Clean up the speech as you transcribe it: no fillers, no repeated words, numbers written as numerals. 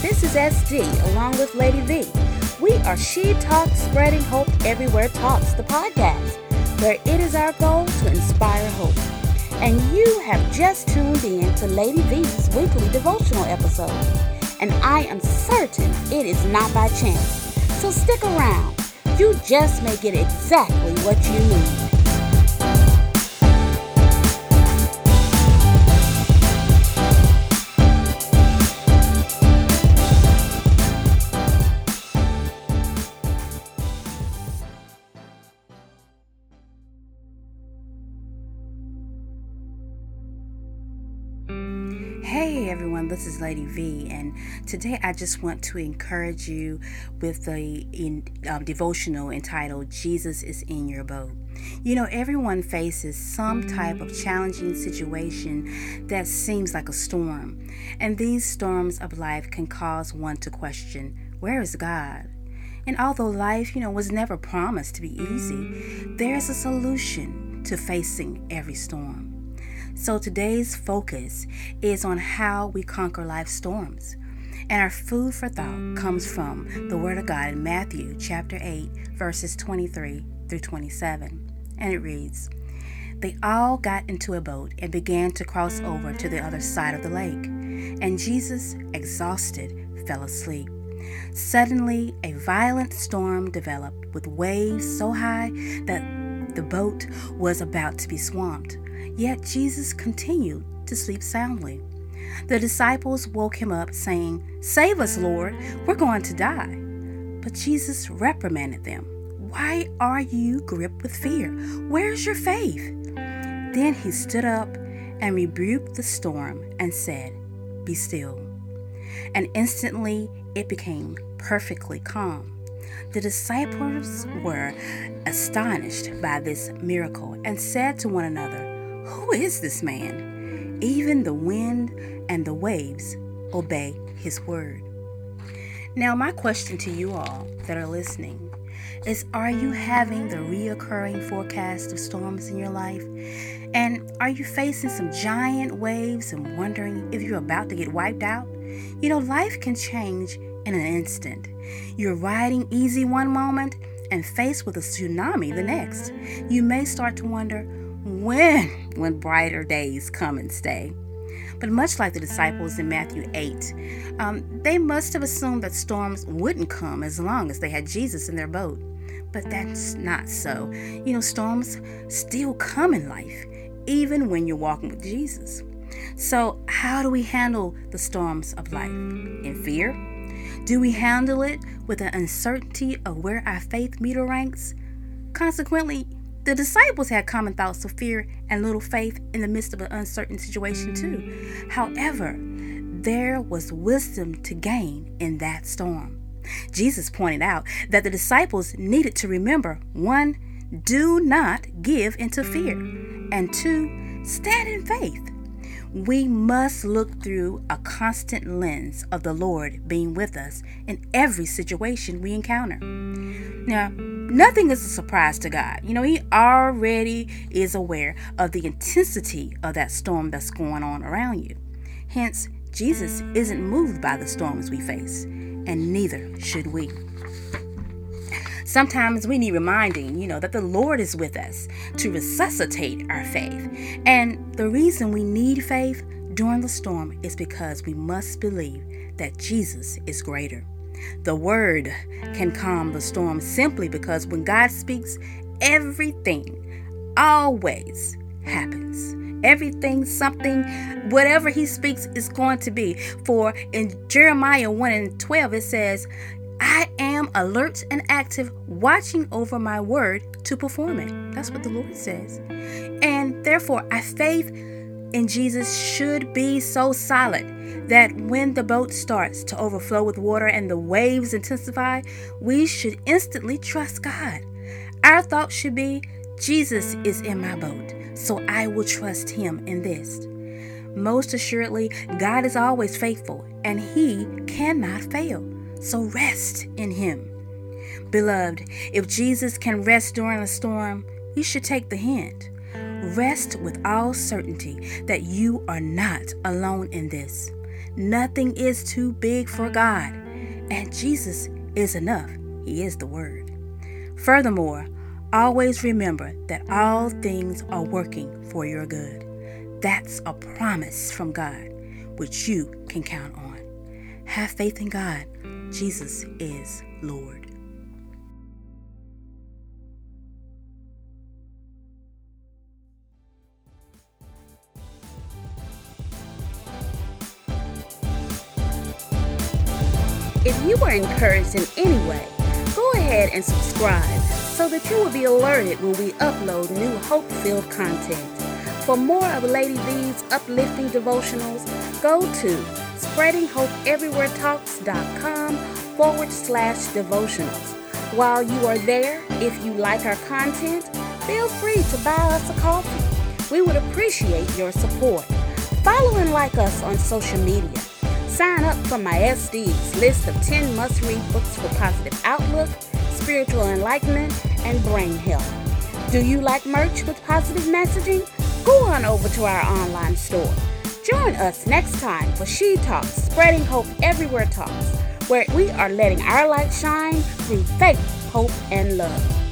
This is SD along with Lady V. We are She Talks Spreading Hope Everywhere Talks, the podcast, where it is our goal to inspire hope. And you have just tuned in to Lady V's weekly devotional episode. And I am certain it is not by chance. So stick around. You just may get exactly what you need. Hey everyone, this is Lady V, and today I just want to encourage you with the devotional entitled Jesus is in Your Boat. You know, everyone faces some type of challenging situation that seems like a storm, and these storms of life can cause one to question, where is God? And although life, was never promised to be easy, there's a solution to facing every storm. So today's focus is on how we conquer life's storms. And our food for thought comes from the Word of God in Matthew chapter 8, verses 23 through 27. And it reads, "They all got into a boat and began to cross over to the other side of the lake. And Jesus, exhausted, fell asleep. Suddenly, a violent storm developed with waves so high that the boat was about to be swamped. Yet Jesus continued to sleep soundly. The disciples woke him up, saying, 'Save us, Lord, we're going to die.' But Jesus reprimanded them. 'Why are you gripped with fear? Where's your faith?' Then he stood up and rebuked the storm and said, 'Be still.' And instantly it became perfectly calm. The disciples were astonished by this miracle and said to one another, 'Who is this man? Even the wind and the waves obey his word.'" Now, my question to you all that are listening is, are you having the reoccurring forecast of storms in your life? And are you facing some giant waves and wondering if you're about to get wiped out? Life can change in an instant. You're riding easy one moment and faced with a tsunami the next. You may start to wonder, when brighter days come and stay. But much like the disciples in Matthew 8, they must have assumed that storms wouldn't come as long as they had Jesus in their boat. But that's not so. Storms still come in life, even when you're walking with Jesus. So how do we handle the storms of life? In fear? Do we handle it with the uncertainty of where our faith meter ranks? Consequently, the disciples had common thoughts of fear and little faith in the midst of an uncertain situation too. However, there was wisdom to gain in that storm. Jesus pointed out that the disciples needed to remember, 1, do not give into fear, and 2, stand in faith. We must look through a constant lens of the Lord being with us in every situation we encounter. Now, nothing is a surprise to God. He already is aware of the intensity of that storm that's going on around you. Hence, Jesus isn't moved by the storms we face, and neither should we. Sometimes we need reminding, that the Lord is with us to resuscitate our faith. And the reason we need faith during the storm is because we must believe that Jesus is greater. The Word can calm the storm simply because when God speaks, everything always happens. Everything, something, whatever He speaks is going to be. For in Jeremiah 1:12, it says, "I am alert and active, watching over my word to perform it." That's what the Lord says. And therefore, our faith in Jesus should be so solid that when the boat starts to overflow with water and the waves intensify, we should instantly trust God. Our thought should be, Jesus is in my boat, so I will trust Him in this. Most assuredly, God is always faithful, and He cannot fail. So rest in Him. Beloved, if Jesus can rest during a storm, you should take the hint. Rest with all certainty that you are not alone in this. Nothing is too big for God, and Jesus is enough. He is the Word. Furthermore, always remember that all things are working for your good. That's a promise from God, which you can count on. Have faith in God. Jesus is Lord. If you were encouraged in any way, go ahead and subscribe so that you will be alerted when we upload new hope-filled content. For more of Lady V's uplifting devotionals, go to spreadinghopeeverywheretalks.com/devotionals. While you are there, if you like our content, feel free to buy us a coffee. We would appreciate your support. Follow and like us on social media. Sign up for my SD's list of 10 must-read books for positive outlook, spiritual enlightenment, and brain health. Do you like merch with positive messaging? Go on over to our online store. Join us next time for She Talks, Spreading Hope Everywhere Talks, where we are letting our light shine through faith, hope, and love.